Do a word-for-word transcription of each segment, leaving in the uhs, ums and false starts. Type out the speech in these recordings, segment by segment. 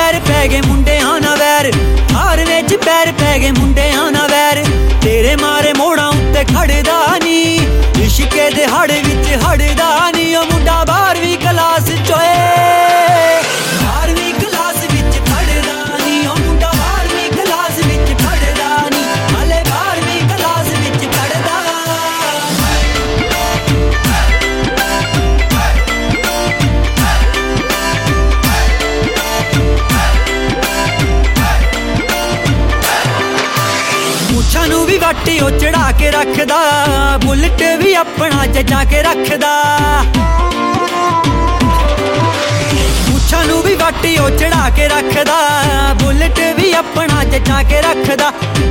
पैर पै गए मुंडियां ना वैर, हार विच पैर पै गए मुंडियां ना वैर। तेरे मारे मोड़ां उत्ते खड़दा नी, इश्के दे हड़ विच हड़दा नी। ओ मुंडा बारहवीं क्लास च ओए, बारहवीं क्लास विच पढ़दा नी। ओ मुंडा बारहवीं क्लास विच पढ़दा नी, हाले बारहवीं क्लास विच पढ़दा। मुछां नूं भी वाटी ओ चढ़ा के रखदा, बुलट भी अपना जचा के रखदा। मुछां नूं भी वाटी ओ चढ़ा के रखदा, बुलट भी अपना जचा के रखदा।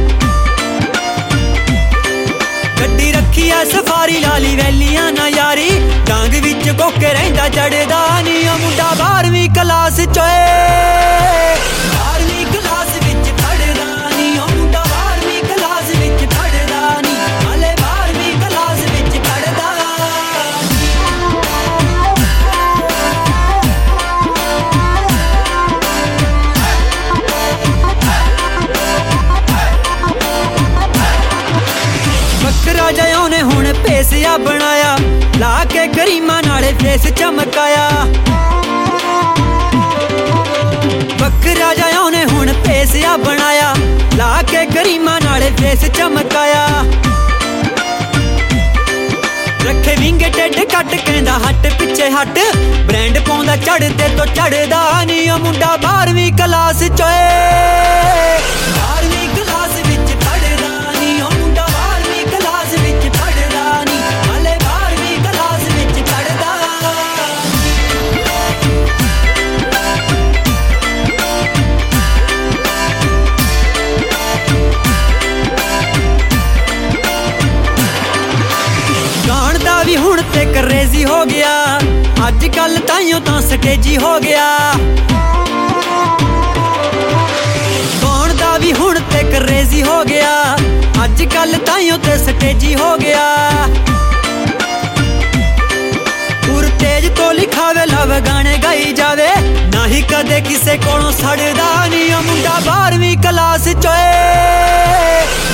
गड्डी रखी ऐ सफारी लाली वैलियां ना यारी, डांग विच कोके रहिंदा चढ़दा नी। ओ मुंडा बारहवीं क्लास च ओए, बारहवीं क्लास विच पढ़दा नी। ओ मुंडा बारहवीं क्लास विच पढ़दा नी, हाले बारहवीं क्लास विच पढ़दा। बकरा जिहा ओने हुण भेसिया बनाया, ला के करीमा नाले फेस चमकाया। बकरा जिहा ओने हुण भेसिया बनाया, ला के करीमा नाले फेस चमकाया। रखे विंगे टेढ़ कट कहंदा हट पिछे हट, ब्रांड पाउंदा चढ़दे तो चढ़दा नी। ओ मुंडा बारहवीं क्लास च ओए, बारहवीं क्लास विच पढ़दा नी। ओ मुंडा बारहवीं क्लास विच पढ़दा नी, हाले बारहवीं क्लास विच पढ़दा। गाण दा भी हुण ते क्रेजी हो गया, अज कल ताइयों तां स्टेजी हो गया। गाण दा भी हुण ते क्रेजी हो गया, अज कल ताइयों ते स्टेजी हो गया। पुर तेज तो लिखावे लव गाने गाई जावे, ना ही कदे किसे कोलों सड़दा नी। ओ मुंडा बारहवीं क्लास च ओए,